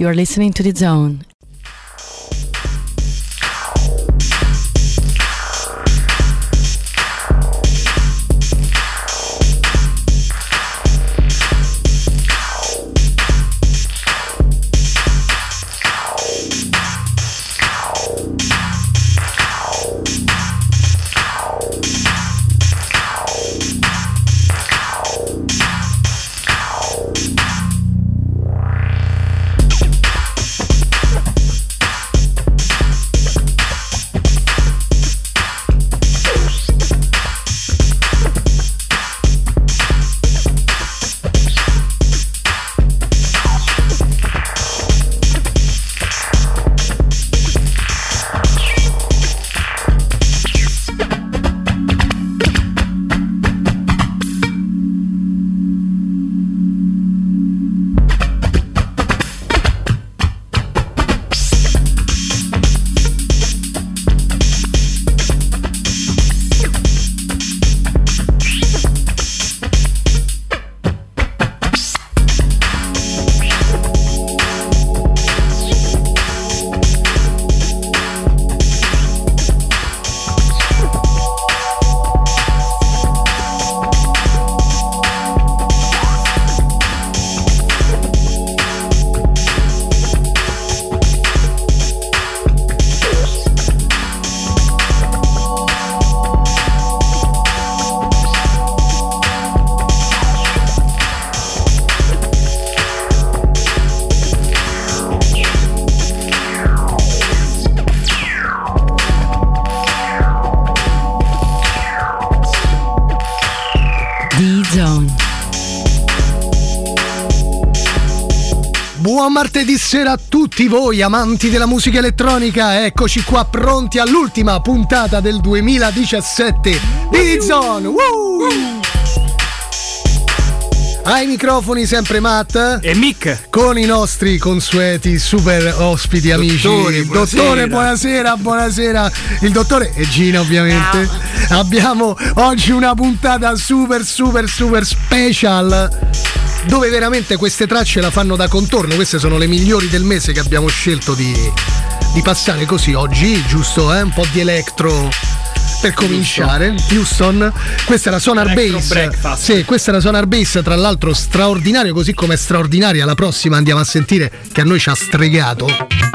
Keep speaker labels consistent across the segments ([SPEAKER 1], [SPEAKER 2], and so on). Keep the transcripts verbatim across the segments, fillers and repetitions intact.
[SPEAKER 1] You are listening to The Zone.
[SPEAKER 2] Buon martedì sera a tutti voi amanti della musica elettronica, eccoci qua pronti all'ultima puntata del duemiladiciassette di The Zone. Woo! Ai microfoni sempre Matt
[SPEAKER 3] e Mick,
[SPEAKER 2] con i nostri consueti super ospiti amici.
[SPEAKER 3] Dottore, buonasera.
[SPEAKER 2] Dottore, buonasera, buonasera. Il dottore e Gina ovviamente. No. Abbiamo oggi una puntata super super super special, dove veramente queste tracce la fanno da contorno. Queste sono le migliori del mese che abbiamo scelto di, di passare così oggi, giusto? Eh? Un po' di electro per cominciare. Houston, questa è la Sonar Bass. Sì, questa è la Sonar Bass, tra l'altro straordinario, così come è straordinaria la prossima andiamo a sentire, che a noi ci ha stregato.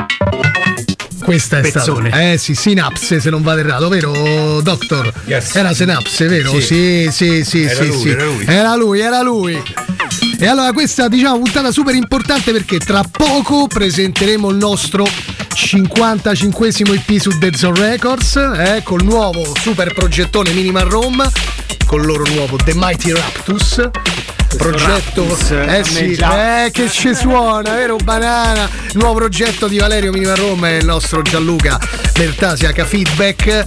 [SPEAKER 2] Questa è
[SPEAKER 3] Pezzone.
[SPEAKER 2] stata, eh sì, Synapse, se non vado errato, vero Doctor?
[SPEAKER 3] Yes.
[SPEAKER 2] Era Synapse, vero? Sì, sì, sì, sì,
[SPEAKER 3] era,
[SPEAKER 2] sì,
[SPEAKER 3] lui,
[SPEAKER 2] sì.
[SPEAKER 3] era lui,
[SPEAKER 2] era lui, era lui. E allora questa, diciamo, puntata super importante perché tra poco presenteremo il nostro cinquantacinquesimo I P su The Zone Records, eh, col nuovo super progettone Minimal Rome, con il loro nuovo The Mighty Raptus. Progetto
[SPEAKER 3] Raptus,
[SPEAKER 2] eh sì, eh, che ci suona, vero Banana? Nuovo progetto di Valerio Minimal Rome e il nostro Gianluca Bertasi H Feedback,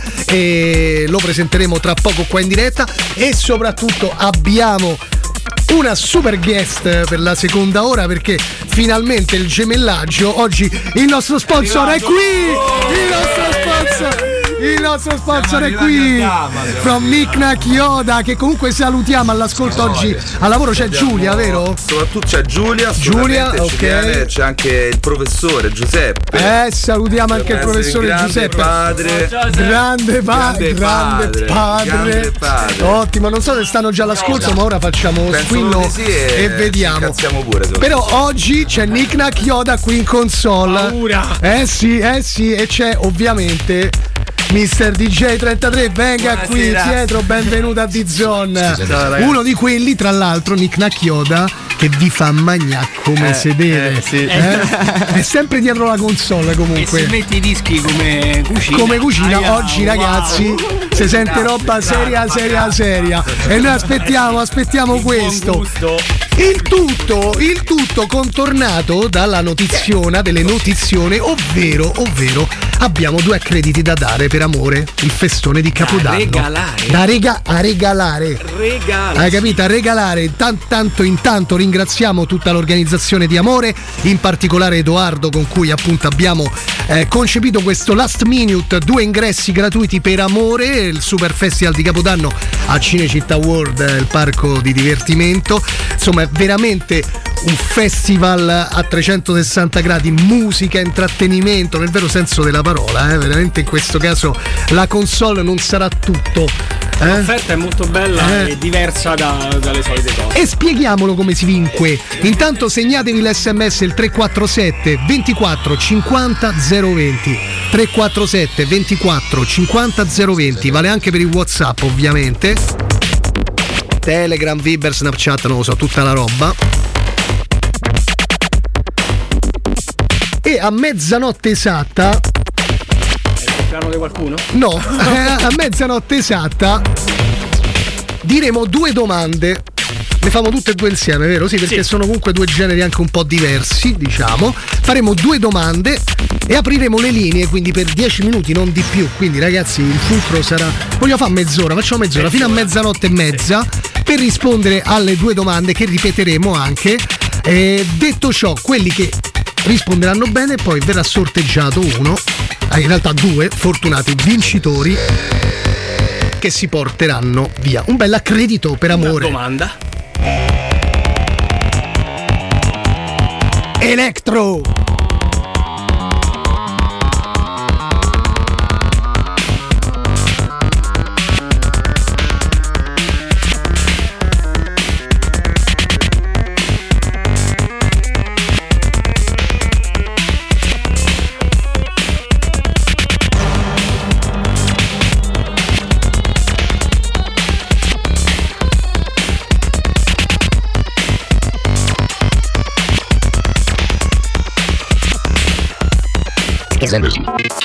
[SPEAKER 2] e lo presenteremo tra poco qua in diretta. E soprattutto abbiamo una super guest per la seconda ora, perché finalmente il gemellaggio. Oggi il nostro sponsor è qui, il nostro sponsor Il nostro sponsor è qui, from Knick-Knack Yoda, che comunque salutiamo all'ascolto oggi. Al lavoro c'è Giulia, vero?
[SPEAKER 4] Soprattutto c'è Giulia,
[SPEAKER 2] Giulia, ok.
[SPEAKER 4] Viene, c'è anche il professore Giuseppe.
[SPEAKER 2] Eh, salutiamo anche il professore
[SPEAKER 4] grande
[SPEAKER 2] Giuseppe.
[SPEAKER 4] Padre.
[SPEAKER 2] Grande, pa-
[SPEAKER 4] Grande
[SPEAKER 2] grande
[SPEAKER 4] padre.
[SPEAKER 2] padre.
[SPEAKER 4] Grande padre.
[SPEAKER 2] Ottimo, non so se stanno già all'ascolto, ma ora facciamo
[SPEAKER 4] Penso
[SPEAKER 2] squillo
[SPEAKER 4] di sì e,
[SPEAKER 2] e vediamo.
[SPEAKER 4] Incazziamo pure.
[SPEAKER 2] Però oggi c'è Knick-Knack Yoda qui in console.
[SPEAKER 3] Paura.
[SPEAKER 2] Eh sì, eh sì, e c'è ovviamente mister D J trentatré, venga
[SPEAKER 3] Buonasera.
[SPEAKER 2] qui dietro, benvenuto a The Zone. Uno di quelli, tra l'altro, Knick-Knack Yoda, che vi fa magnà come
[SPEAKER 3] Eh,
[SPEAKER 2] sedere.
[SPEAKER 3] eh, sì.
[SPEAKER 2] Eh? È sempre dietro la console comunque.
[SPEAKER 3] E se metti i dischi come cucina.
[SPEAKER 2] Come cucina,
[SPEAKER 3] Aia,
[SPEAKER 2] oggi
[SPEAKER 3] wow.
[SPEAKER 2] ragazzi si sente
[SPEAKER 3] Grazie,
[SPEAKER 2] roba
[SPEAKER 3] grazie,
[SPEAKER 2] seria, seria, seria. E noi aspettiamo, aspettiamo
[SPEAKER 3] Il buon
[SPEAKER 2] questo.
[SPEAKER 3] gusto.
[SPEAKER 2] Il tutto, il tutto contornato dalla notiziona delle notizione, ovvero, ovvero abbiamo due accrediti da dare per amore, il festone di Capodanno.
[SPEAKER 3] regalare.
[SPEAKER 2] Da rega- a regalare.
[SPEAKER 3] Regalo.
[SPEAKER 2] Hai capito? A regalare. Tant- tanto intanto ringraziamo tutta l'organizzazione di Amore, in particolare Edoardo, con cui appunto abbiamo eh, concepito questo last minute, due ingressi gratuiti per Amore, il super festival di Capodanno a Cinecittà World, il parco di divertimento. Insomma, è veramente un festival a trecentosessanta gradi, musica, intrattenimento nel vero senso della parola, eh? Veramente in questo caso la console non sarà tutto. Eh?
[SPEAKER 3] L'offerta è molto bella eh. e diversa da, dalle solite cose.
[SPEAKER 2] E spieghiamolo come si vinque. Intanto segnatevi l'esse emme esse il tre quattro sette ventiquattro cinquanta zero venti tre quattro sette ventiquattro cinquanta zero venti, vale anche per il WhatsApp ovviamente, Telegram, Viber, Snapchat, non lo so, tutta la roba. E a mezzanotte esatta,
[SPEAKER 3] di qualcuno?
[SPEAKER 2] No, a mezzanotte esatta diremo due domande. Le famo tutte e due insieme, vero? Sì, perché sì, sono comunque due generi anche un po' diversi, diciamo. Faremo due domande e apriremo le linee, quindi per dieci minuti, non di più. Quindi ragazzi, il fulcro sarà... Voglio fare mezz'ora, facciamo mezz'ora, mezz'ora. fino a mezzanotte e mezza, per rispondere alle due domande che ripeteremo anche. E detto ciò, quelli che risponderanno bene, poi verrà sorteggiato uno, in realtà due fortunati vincitori che si porteranno via un bel accredito per Amore.
[SPEAKER 3] Una domanda.
[SPEAKER 2] Electro.
[SPEAKER 1] Energy.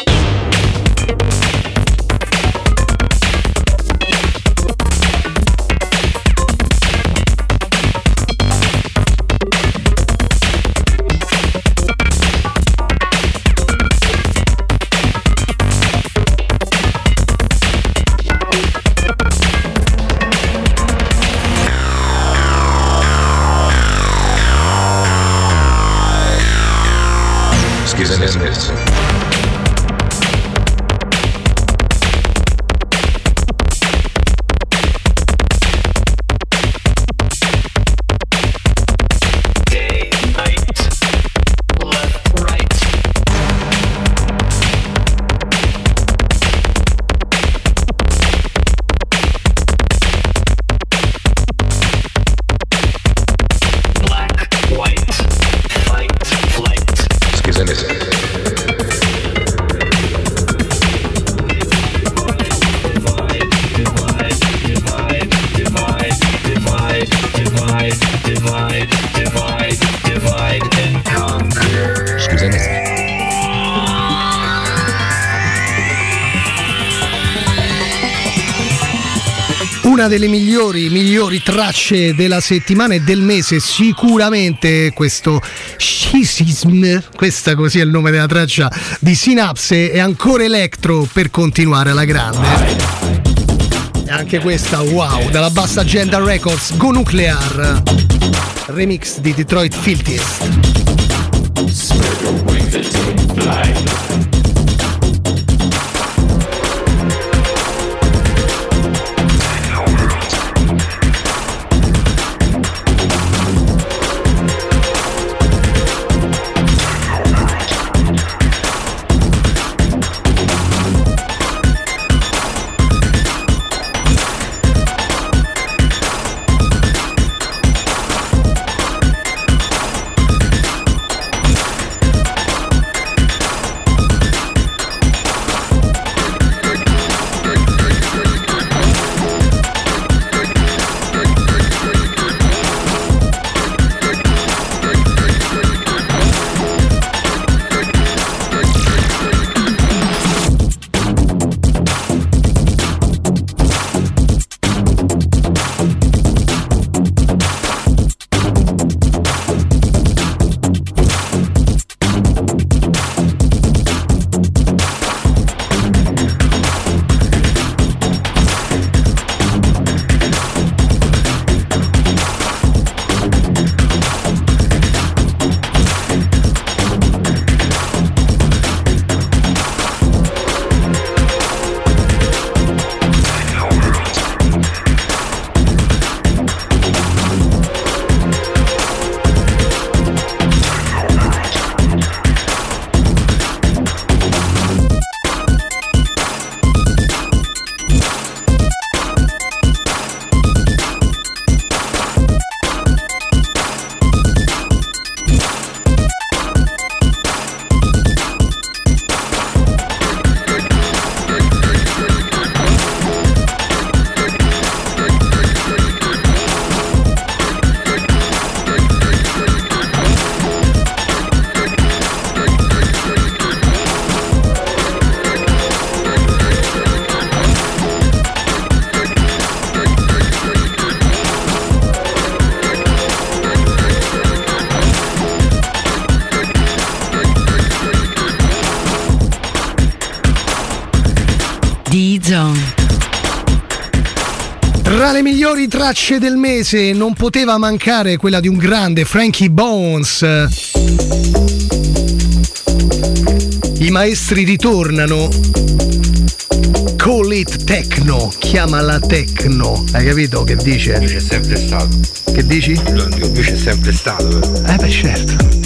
[SPEAKER 2] Una delle migliori, migliori tracce della settimana e del mese, sicuramente questo Schism, questa così è il nome della traccia di Synapse, e ancora Electro per continuare alla grande. E anche questa, wow, dalla Bassa Agenda Records, Go Nuclear, remix di Detroit Filthiest.
[SPEAKER 1] D-Zone.
[SPEAKER 2] Tra le migliori tracce del mese non poteva mancare quella di un grande Frankie Bones. I maestri ritornano. Call it techno, chiamala techno. Hai capito che dice?
[SPEAKER 5] Lui c'è sempre stato.
[SPEAKER 2] Che dici?
[SPEAKER 5] Lui c'è sempre stato. Però.
[SPEAKER 2] Eh beh, certo.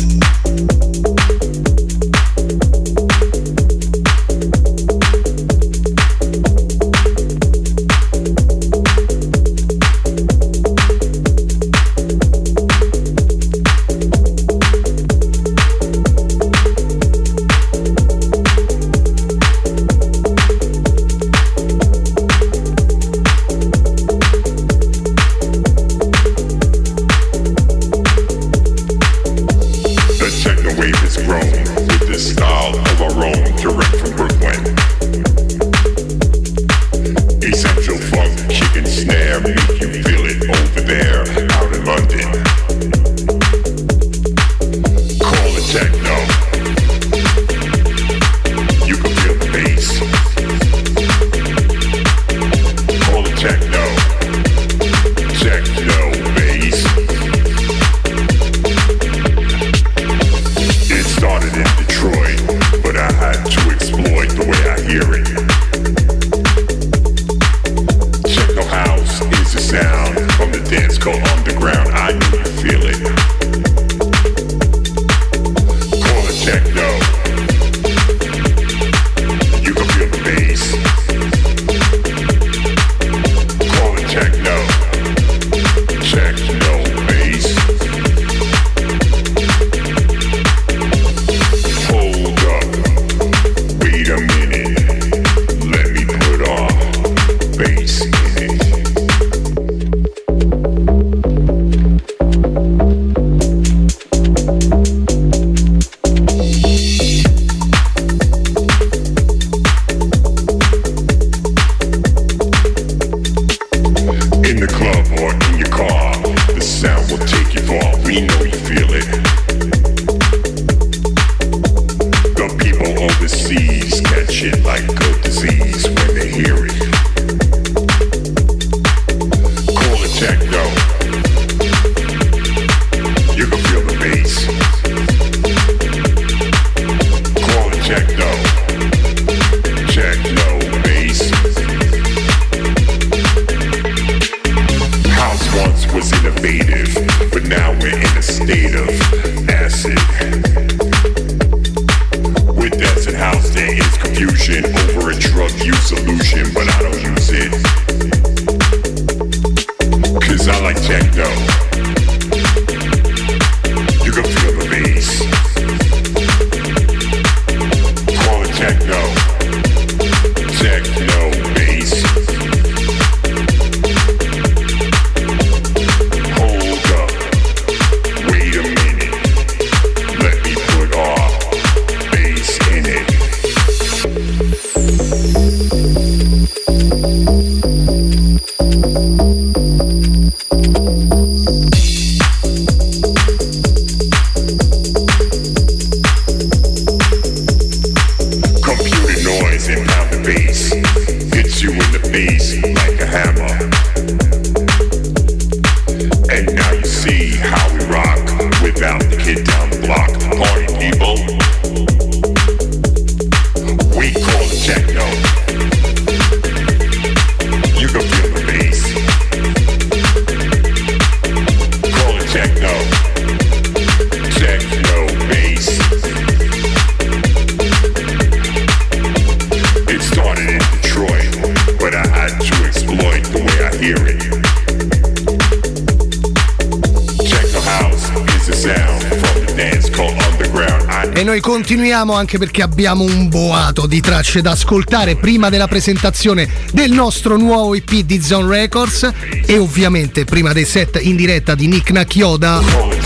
[SPEAKER 2] E noi continuiamo anche perché abbiamo un boato di tracce da ascoltare prima della presentazione del nostro nuovo E P di Zone Records e ovviamente prima dei set in diretta di Nick Nakioda.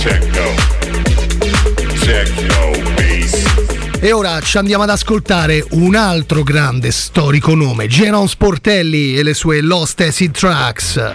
[SPEAKER 2] E ora ci andiamo ad ascoltare un altro grande storico nome, Geron Sportelli e le sue Lost Acid Tracks.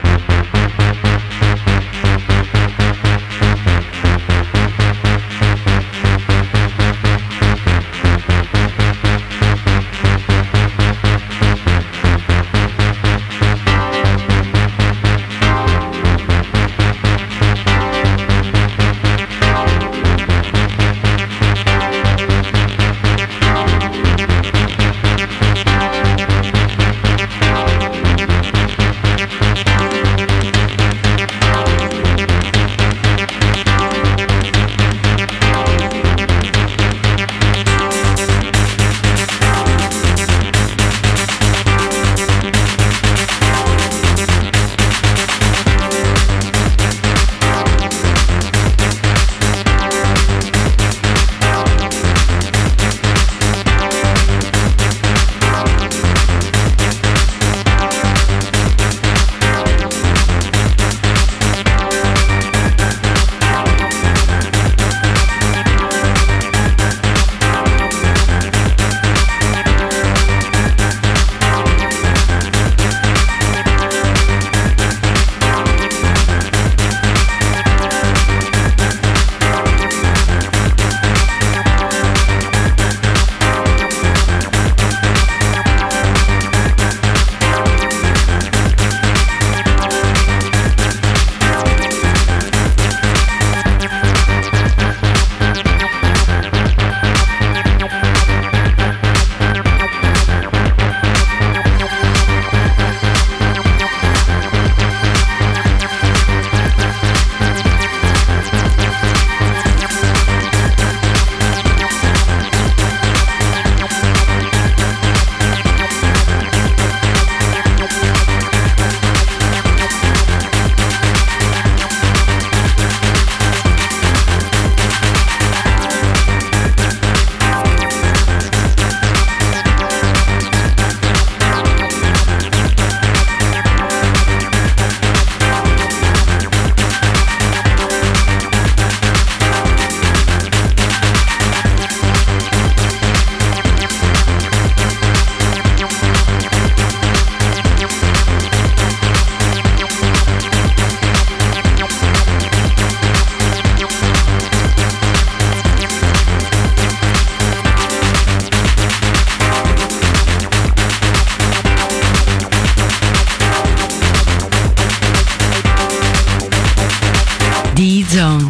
[SPEAKER 1] D-Zone.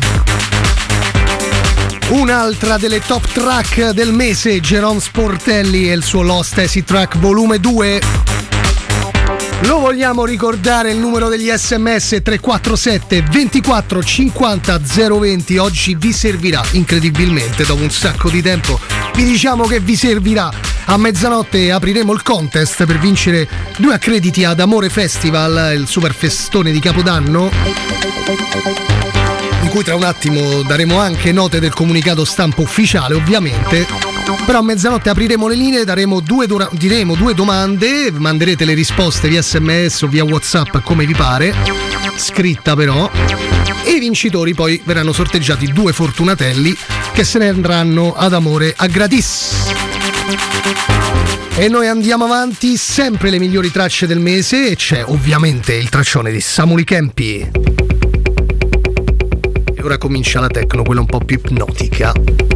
[SPEAKER 2] Un'altra delle top track del mese, Jerome Sportelli e il suo Lost Acid Track volume due. Lo vogliamo ricordare, il numero degli sms tre quattro sette ventiquattro cinquanta zero venti. Oggi vi servirà, incredibilmente, dopo un sacco di tempo, vi diciamo che vi servirà. A mezzanotte apriremo il contest per vincere due accrediti ad Amore Festival, il super festone di Capodanno, di cui tra un attimo daremo anche note del comunicato stampa ufficiale, ovviamente. Però a mezzanotte apriremo le linee, daremo due dura- diremo due domande, manderete le risposte via sms o via WhatsApp come vi pare, scritta però, e i vincitori poi verranno sorteggiati due fortunatelli che se ne andranno ad Amore a gratis. E noi andiamo avanti, sempre le migliori tracce del mese, e c'è ovviamente il traccione di Samuli Campi. E ora comincia la techno, quella un po' più ipnotica.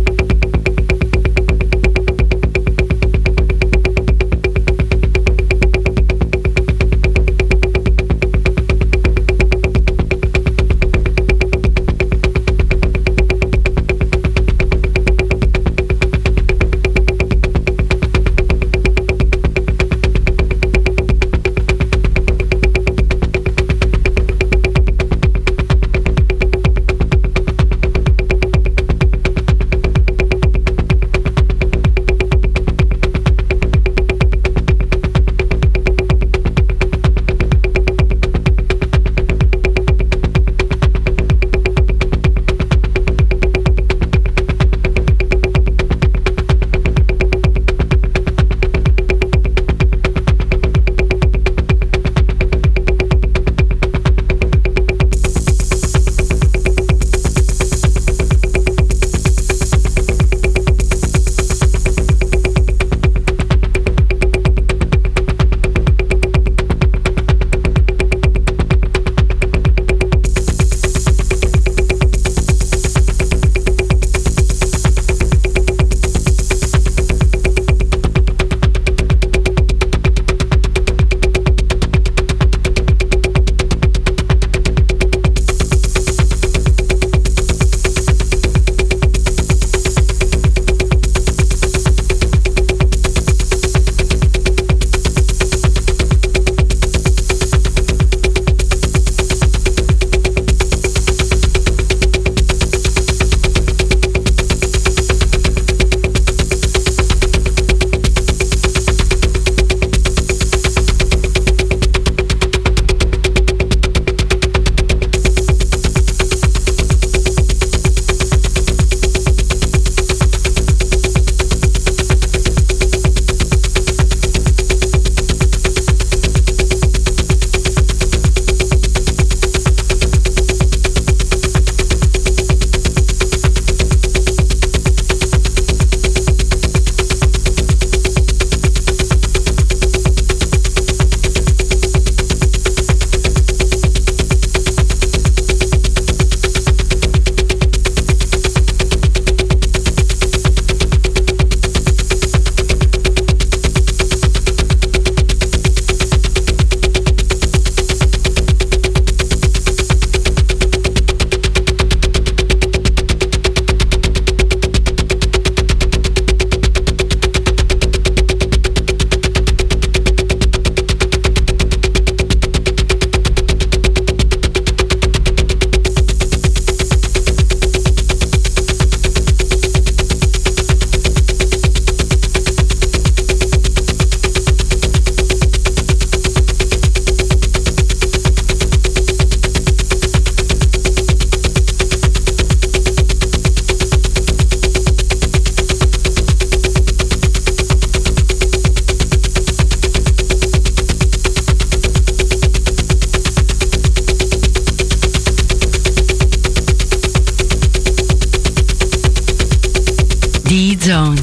[SPEAKER 1] D-Zone.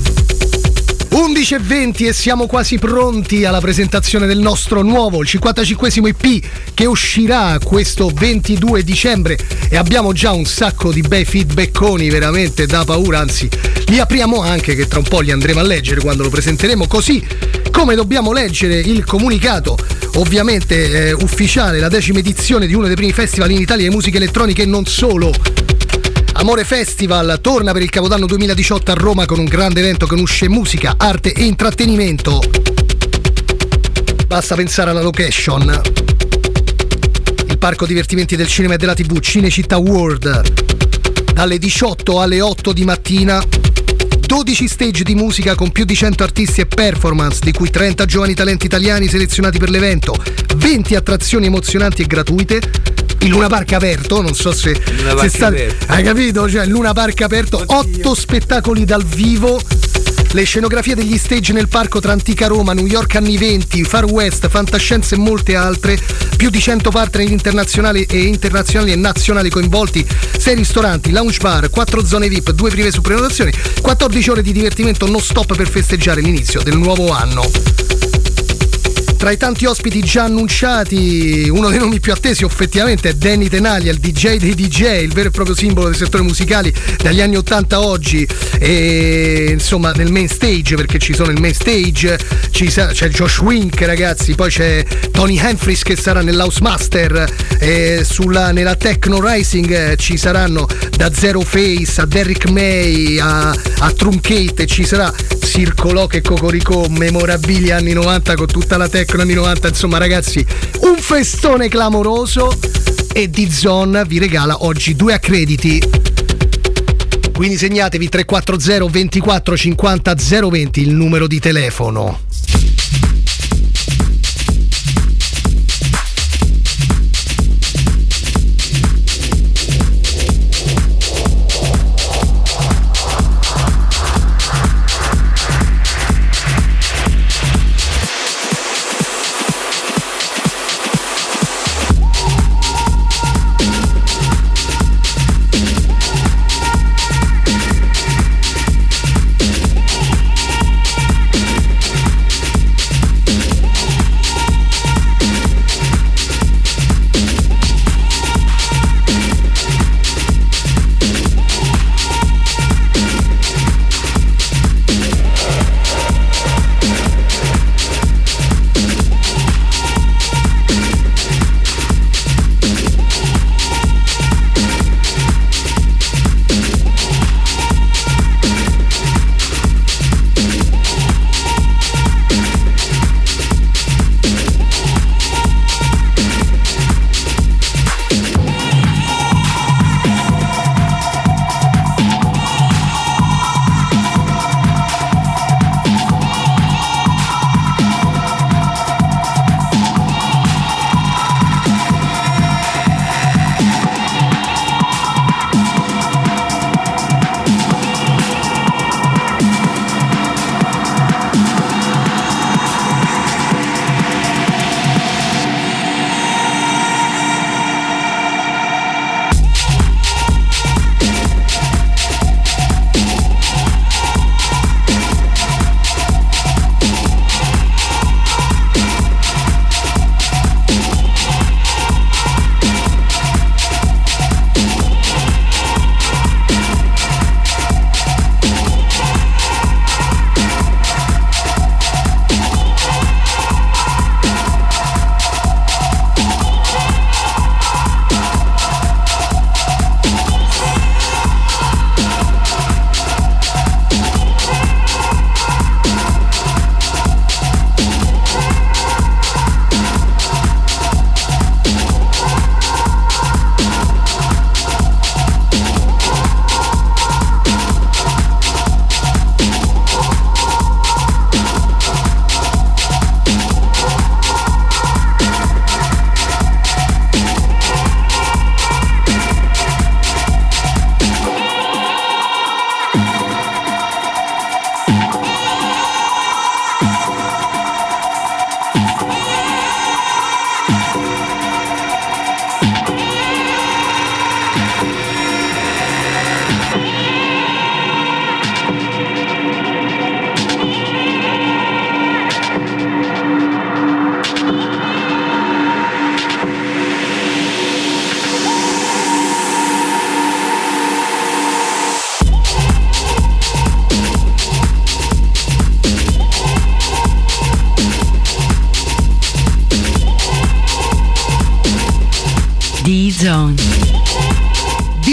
[SPEAKER 2] undici e venti e siamo quasi pronti alla presentazione del nostro nuovo, il cinquantacinquesimo E P che uscirà questo ventidue dicembre, e abbiamo già un sacco di bei feedbackoni veramente da paura, anzi li apriamo anche, che tra un po' li andremo a leggere quando lo presenteremo, così come dobbiamo leggere il comunicato ovviamente eh, ufficiale, la decima edizione di uno dei primi festival in Italia di musica elettronica e non solo, Amore Festival torna per il Capodanno duemiladiciotto a Roma con un grande evento che unisce musica, arte e intrattenimento. Basta pensare alla location. Il parco divertimenti del cinema e della tivù Cinecittà World, dalle diciotto alle otto di mattina. dodici stage di musica con più di cento artisti e performance, di cui trenta giovani talenti italiani selezionati per l'evento, venti attrazioni emozionanti e gratuite. Il Luna Park aperto, non so se, se sta, hai capito? Cioè il Luna Park aperto, otto spettacoli dal vivo. Le scenografie degli stage nel parco tra Antica Roma, New York anni venti, Far West, fantascienza e molte altre. Più di cento partner internazionali e internazionali e nazionali coinvolti, sei ristoranti, lounge bar, quattro zone V I P, due prive su prenotazioni, quattordici ore di divertimento non stop per festeggiare l'inizio del nuovo anno. Tra i tanti ospiti già annunciati, uno dei nomi più attesi effettivamente è Danny Tenaglia, il D J dei D J, il vero e proprio simbolo del settore musicali dagli anni ottanta a oggi, e insomma nel main stage, perché ci sono il main stage, ci sa, c'è Josh Wink, ragazzi, poi c'è Tony Humphries che sarà nell'House Master, e sulla, nella Techno Rising eh, ci saranno da Zero Face a Derrick May a, a Truncate, ci sarà Circolò e Cocorico, memorabili anni novanta con tutta la tecno anni novanta, insomma ragazzi un festone clamoroso, e D-Zone vi regala oggi due accrediti, quindi segnatevi tre quattro zero ventiquattro cinquanta zero venti il numero di telefono.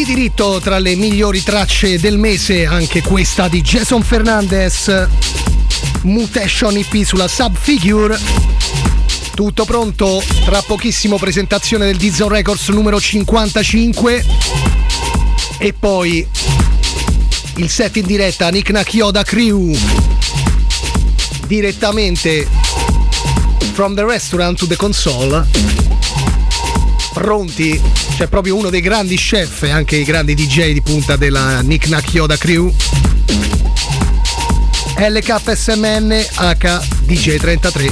[SPEAKER 2] diritto tra le migliori tracce del mese, anche questa di Jason Fernandez, Mutation E P sulla Subfigure. Tutto pronto, tra pochissimo presentazione del D-Zone Records numero cinquantacinque e poi il set in diretta Nick Nakioda Crew direttamente from the restaurant to the console. Pronti? C'è proprio uno dei grandi chef e anche i grandi D J di punta della Nick Nakioda Crew, L K S M N H D J trentatré,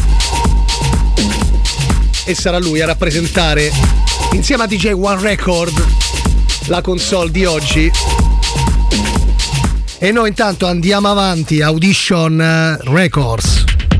[SPEAKER 2] e sarà lui a rappresentare insieme a D J One Record la console di oggi. E noi intanto andiamo avanti. Audition Records.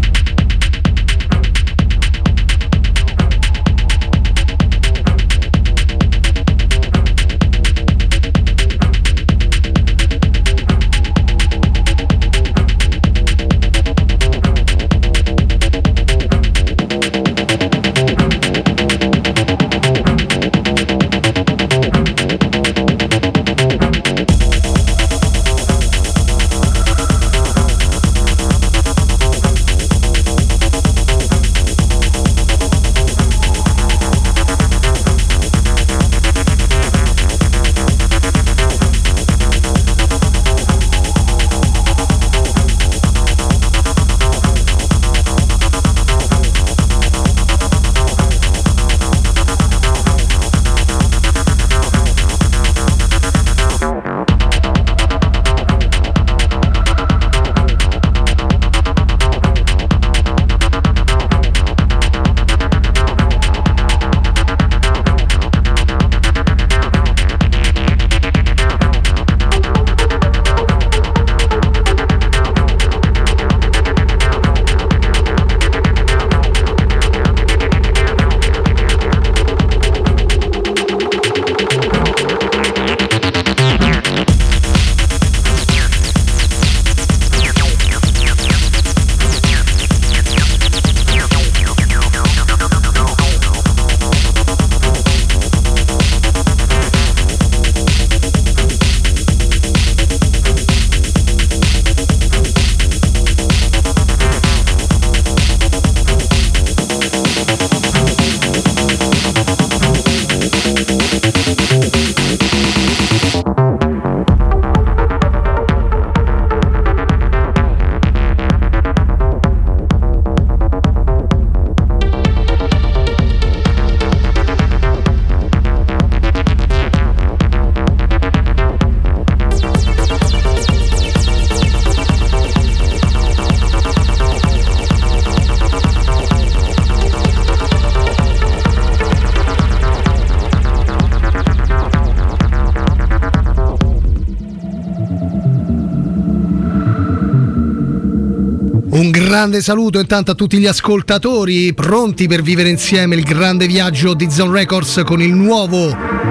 [SPEAKER 2] Grande saluto intanto a tutti gli ascoltatori pronti per vivere insieme il grande viaggio di D-Zone Records con il nuovo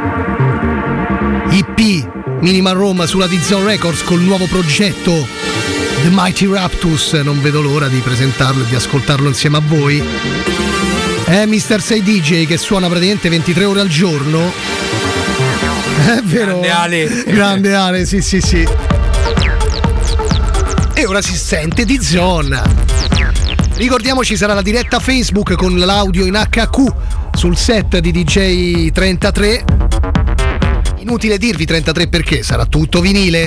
[SPEAKER 2] E P Minimal Rome sulla D-Zone Records, col nuovo progetto The Mighty Raptus. Non vedo l'ora di presentarlo e di ascoltarlo insieme a voi. È mister sei D J che suona praticamente ventitré ore al giorno. È vero?
[SPEAKER 3] Grande Ale.
[SPEAKER 2] Grande Ale, sì sì sì. E ora si sente D-Zone. Ricordiamoci, sarà la diretta Facebook con l'audio in H Q sul set di D J trentatré. Inutile dirvi trentatré perché sarà tutto vinile.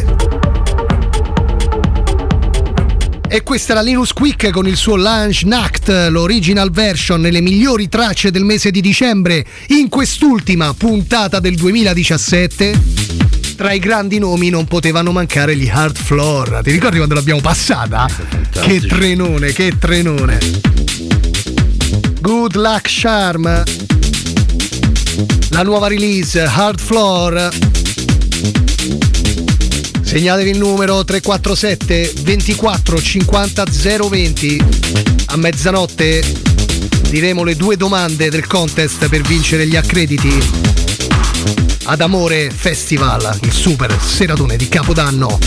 [SPEAKER 2] E questa è la Linus Quick con il suo Lunch Nacht, l'original version, nelle migliori tracce del mese di dicembre, in quest'ultima puntata del duemiladiciassette. Tra i grandi nomi non potevano mancare gli Hard Floor. Ti ricordi quando l'abbiamo passata? Che trenone, che trenone. Good Luck Charm, la nuova release Hard Floor. Segnatevi il numero tre quattro sette ventiquattro cinquanta zero venti. A mezzanotte diremo le due domande del contest per vincere gli accrediti ad Amore Festival, il super seratone di Capodanno.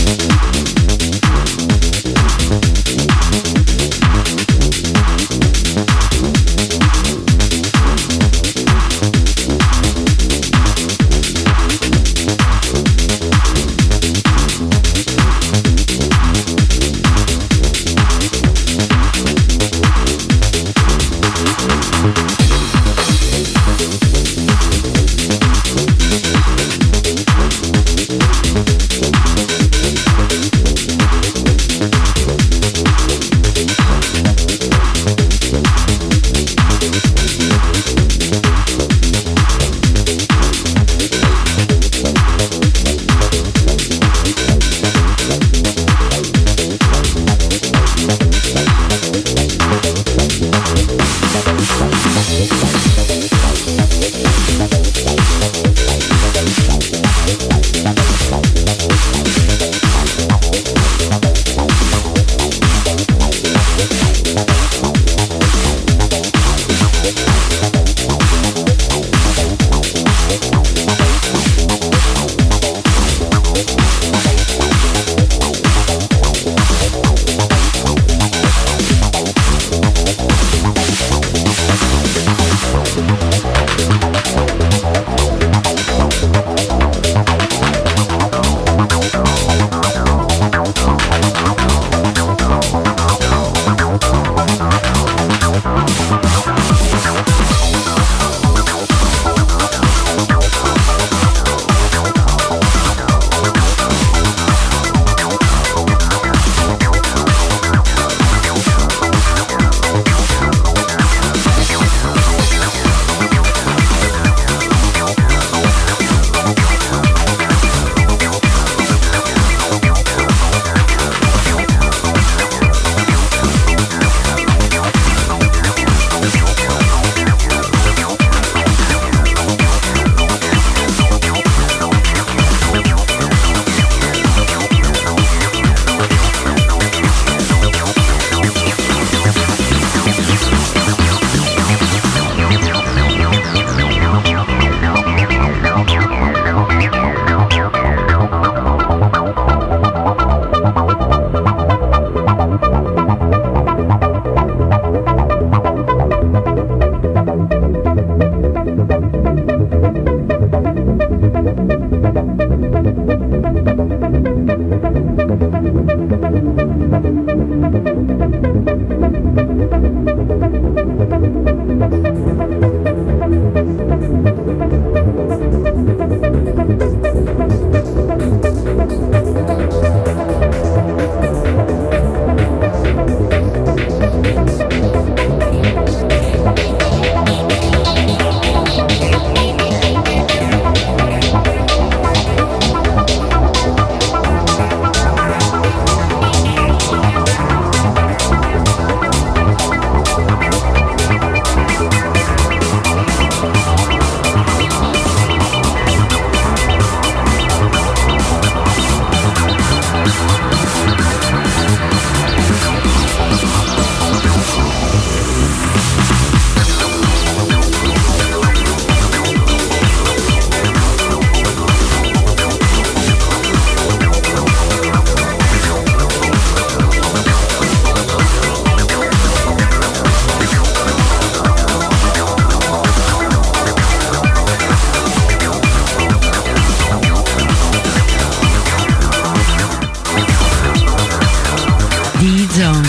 [SPEAKER 1] D-Zone.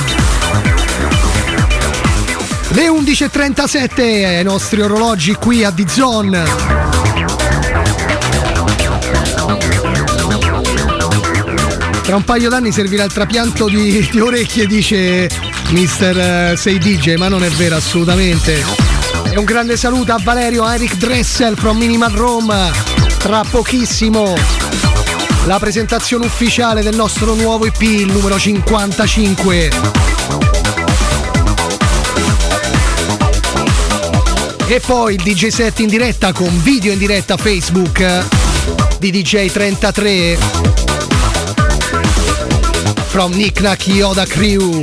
[SPEAKER 2] Le undici e trentasette ai nostri orologi qui a D-Zone. Tra un paio d'anni servirà il trapianto di, di orecchie, dice mister Sei D J, ma non è vero assolutamente. E un grande saluto a Valerio Eric Dressel from Minimal Room. Tra pochissimo la presentazione ufficiale del nostro nuovo E P, il numero cinquantacinque. E poi il D J set in diretta con video in diretta Facebook di D J trentatré from Nick Nack Yoda Crew.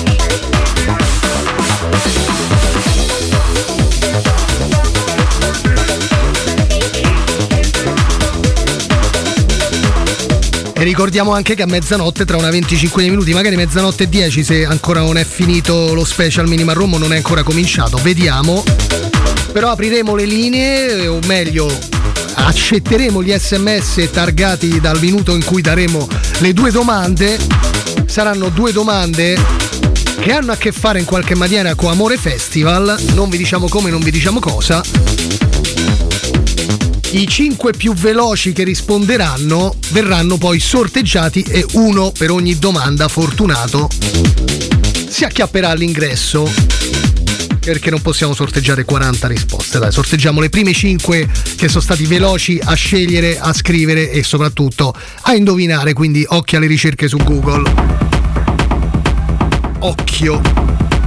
[SPEAKER 2] E ricordiamo anche che a mezzanotte, tra una venticinque minuti, magari mezzanotte e dieci, se ancora non è finito lo special Minimal Room, non è ancora cominciato, vediamo. Però apriremo le linee, o meglio accetteremo gli sms targati dal minuto in cui daremo le due domande. Saranno due domande che hanno a che fare in qualche maniera con Amore Festival, non vi diciamo come, non vi diciamo cosa. I cinque più veloci che risponderanno verranno poi sorteggiati e uno per ogni domanda fortunato si acchiapperà all'ingresso, perché non possiamo sorteggiare quaranta risposte. Dai, sorteggiamo le prime cinque che sono stati veloci a scegliere, a scrivere e soprattutto a indovinare, quindi occhio alle ricerche su Google. Occhio.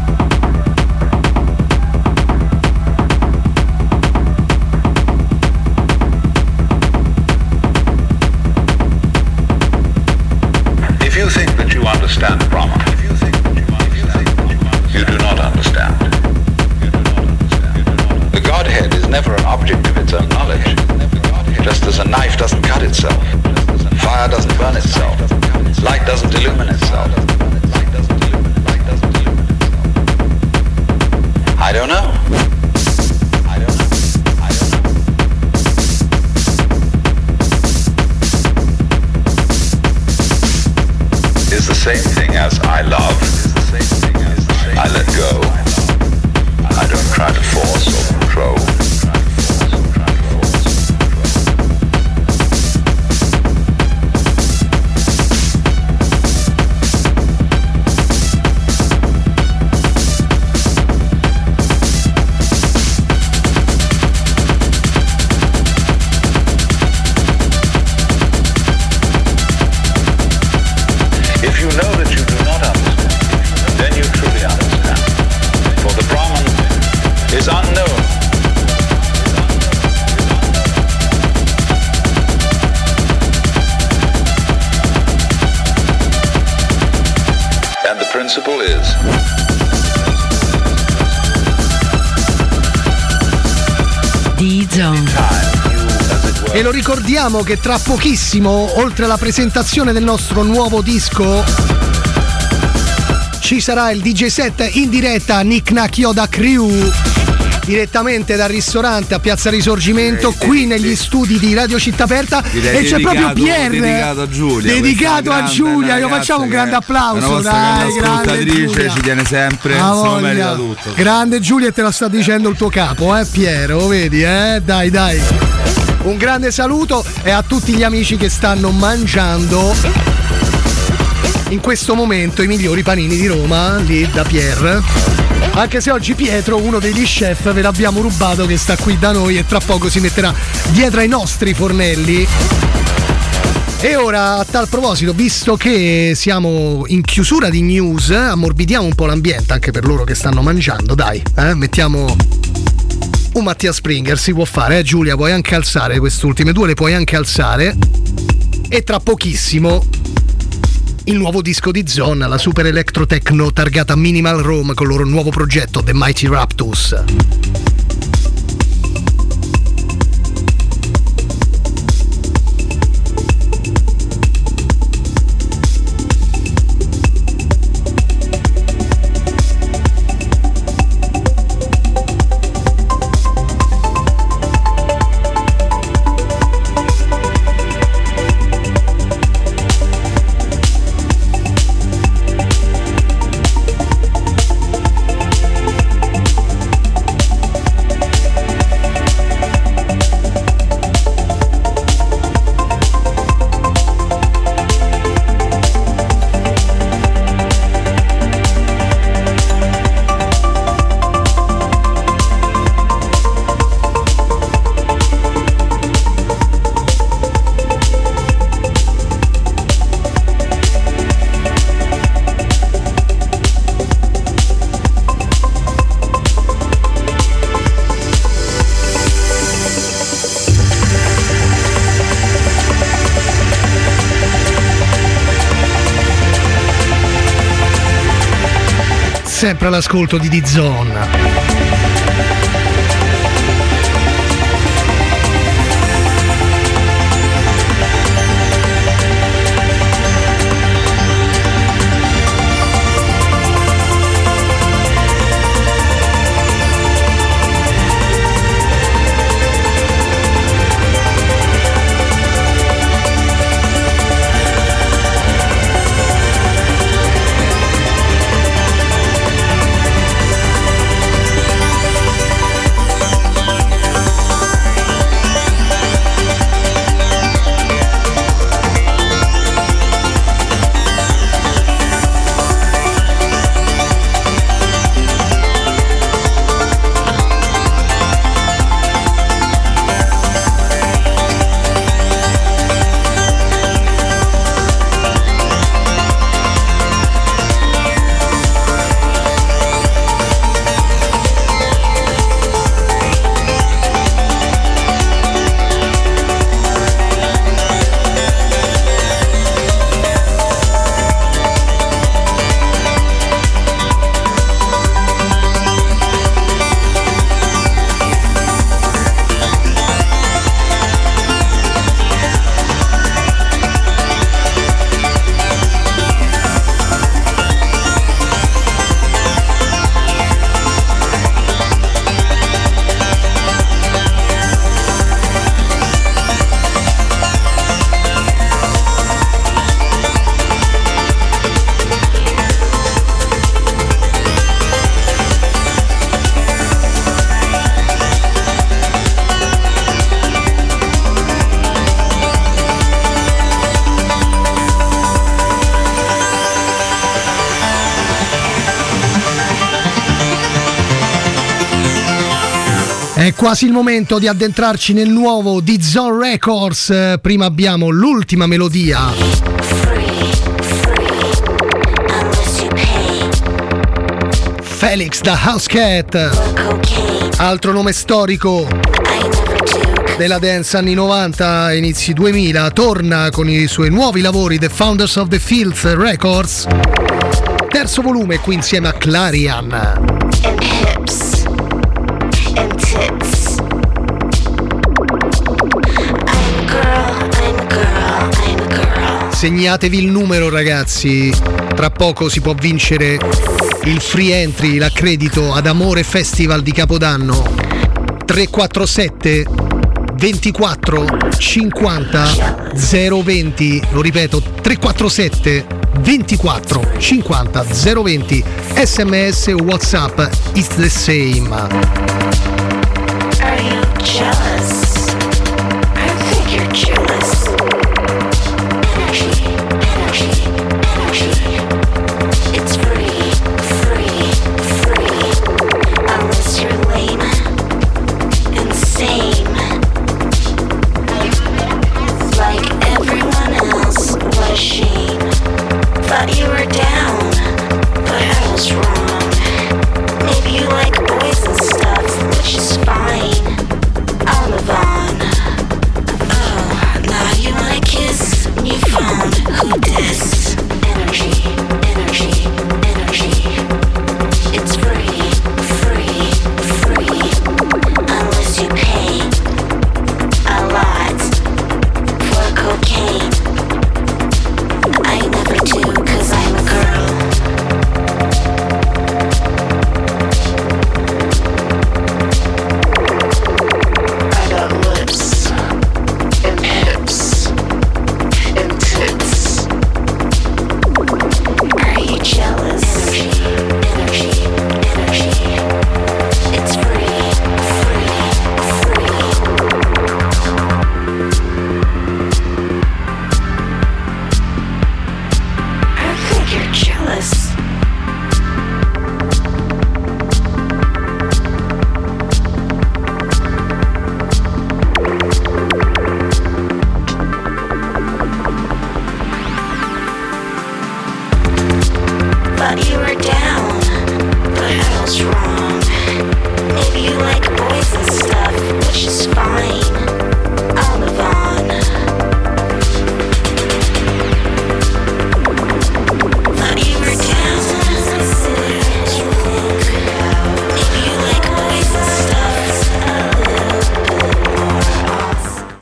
[SPEAKER 6] Understand Brahma. You do not understand. The Godhead is never an object of its own knowledge. Just as a knife doesn't cut itself, fire doesn't burn itself, light doesn't illumine itself. I don't know. I don't know. I don't know. Is the same thing as I love. I let go. I don't try to force or control. Principle is
[SPEAKER 1] D-Zone.
[SPEAKER 2] E lo ricordiamo che tra pochissimo, oltre alla presentazione del nostro nuovo disco, ci sarà il D J set in diretta Nick Nack Yoda Crew, direttamente dal ristorante a Piazza Risorgimento, direi, qui negli sì. studi di Radio Città Aperta.
[SPEAKER 4] Direi
[SPEAKER 2] e c'è proprio Pierre
[SPEAKER 4] dedicato a Giulia,
[SPEAKER 2] dedicato a Giulia. Io facciamo un grande applauso,
[SPEAKER 4] una
[SPEAKER 2] dai, grande
[SPEAKER 4] Giulia, ci tiene sempre,
[SPEAKER 2] ah,
[SPEAKER 4] se lo merita tutto.
[SPEAKER 2] Grande Giulia, e te lo sta dicendo il tuo capo, eh Piero, lo vedi, eh? Dai, dai. Un grande saluto e a tutti gli amici che stanno mangiando in questo momento i migliori panini di Roma, lì da Pierre. Anche se oggi Pietro, uno degli chef, ve l'abbiamo rubato, che sta qui da noi e tra poco si metterà dietro ai nostri fornelli. E ora, a tal proposito, visto che siamo in chiusura di news, ammorbidiamo un po' l'ambiente anche per loro che stanno mangiando, dai, eh? Mettiamo un Mattia Springer, si può fare, eh Giulia? Puoi anche alzare queste ultime due, le puoi anche alzare. E tra pochissimo il nuovo disco di Zone, la super electro techno targata Minimal Room con il loro nuovo progetto The Mighty Raptus. sempre all'ascolto di D-Zone. È quasi il momento di addentrarci nel nuovo D-Zone Records. Prima abbiamo l'ultima melodia. Felix da House Cat, altro nome storico della dance anni novanta, inizi duemila, torna con i suoi nuovi lavori The Founders of the Filth Records. Terzo volume qui insieme a Clarion.
[SPEAKER 7] And hips and tits. I'm a girl, I'm a girl, I'm a girl.
[SPEAKER 2] Segnatevi il numero, ragazzi. Tra poco si può vincere il free entry, l'accredito ad Amore Festival di Capodanno. tre quattro sette ventiquattro cinquanta zero venti. Lo ripeto, tre quattro sette ventiquattro cinquanta zero venti. sms o WhatsApp, it's the same.
[SPEAKER 7] Are you jealous? I think you're jealous. Energy, energy, energy. It's free, free, free. Unless you're lame, insane. Like everyone else was Shane. Thought you were down, but I was wrong. Maybe you like boys and stuff, which is fine. I'll move on.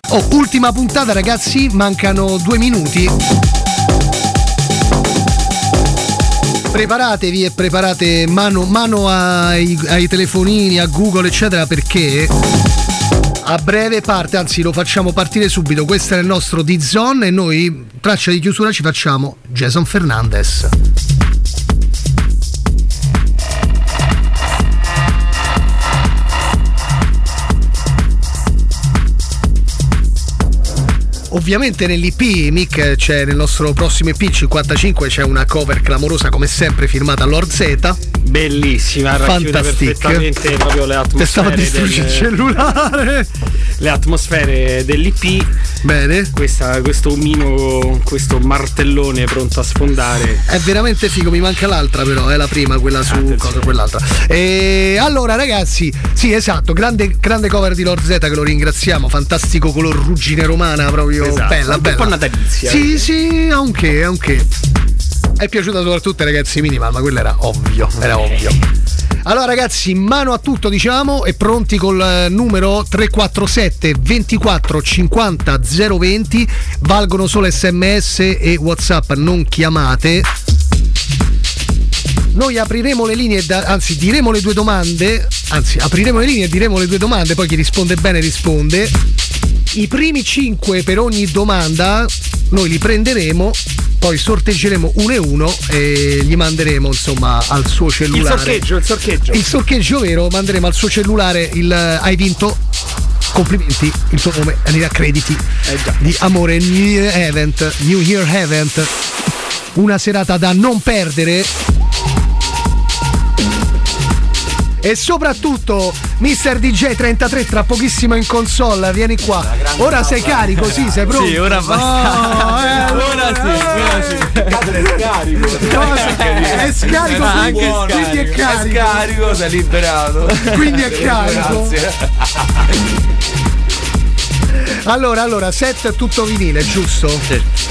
[SPEAKER 2] Oh, ultima puntata ragazzi, mancano due minuti. Preparatevi e preparate mano, mano ai, ai telefonini, a Google eccetera, perché a breve parte, anzi lo facciamo partire subito. Questo è il nostro D-Zone e noi, traccia di chiusura, ci facciamo Jason Fernandez. Ovviamente nell'I P, Mick, c'è nel nostro prossimo E P cinquantacinque c'è una cover clamorosa come sempre firmata Lord Z.
[SPEAKER 3] Bellissima, racchiude perfettamente proprio le atmosfere.
[SPEAKER 2] Te stava distruggendo il cellulare.
[SPEAKER 3] Le atmosfere dell'I P.
[SPEAKER 2] Bene.
[SPEAKER 3] Questa, questo omino, questo martellone pronto a sfondare.
[SPEAKER 2] È veramente figo, mi manca l'altra però, è la prima, quella su
[SPEAKER 3] Attenzione.
[SPEAKER 2] cosa, quell'altra. E allora ragazzi, sì esatto, grande, grande cover di Lord Z che lo ringraziamo, fantastico color ruggine romana, proprio
[SPEAKER 3] Esatto,
[SPEAKER 2] bella,
[SPEAKER 3] anche
[SPEAKER 2] bella.
[SPEAKER 3] un po' natalizia.
[SPEAKER 2] Sì, sì, anche, anche. È piaciuta soprattutto ai ragazzi Minimal, ma quello era ovvio, era ovvio. Allora ragazzi, mano a tutto diciamo e pronti col numero tre quattro sette ventiquattro cinquanta zero venti, valgono solo sms e WhatsApp, non chiamate. Noi apriremo le linee, da, anzi diremo le due domande, anzi apriremo le linee e diremo le due domande, poi chi risponde bene risponde. I primi cinque per ogni domanda noi li prenderemo, poi sorteggeremo uno e uno e gli manderemo insomma al suo
[SPEAKER 3] Il
[SPEAKER 2] cellulare.
[SPEAKER 3] sorteggio, il sorteggio.
[SPEAKER 2] Il sorteggio vero, manderemo al suo cellulare il hai vinto, complimenti, il tuo nome e a crediti
[SPEAKER 3] Eh già.
[SPEAKER 2] di Amore New Year Event, New Year Event, una serata da non perdere. E soprattutto mister D J trentatré tra pochissimo in console, vieni qua. Ora sei carico, sì, sei pronto?
[SPEAKER 8] Sì, ora abbastanza.
[SPEAKER 2] Oh, eh,
[SPEAKER 8] Ora sì, ora sì.
[SPEAKER 3] È scarico.
[SPEAKER 2] Cosa? È scarico,
[SPEAKER 8] Ah,
[SPEAKER 2] quindi,
[SPEAKER 8] anche
[SPEAKER 2] quindi è
[SPEAKER 8] scarico.
[SPEAKER 2] carico.
[SPEAKER 8] Scarico, sei liberato.
[SPEAKER 2] Quindi è carico.
[SPEAKER 8] Grazie.
[SPEAKER 2] Allora, allora, set tutto vinile, giusto?
[SPEAKER 8] Sì.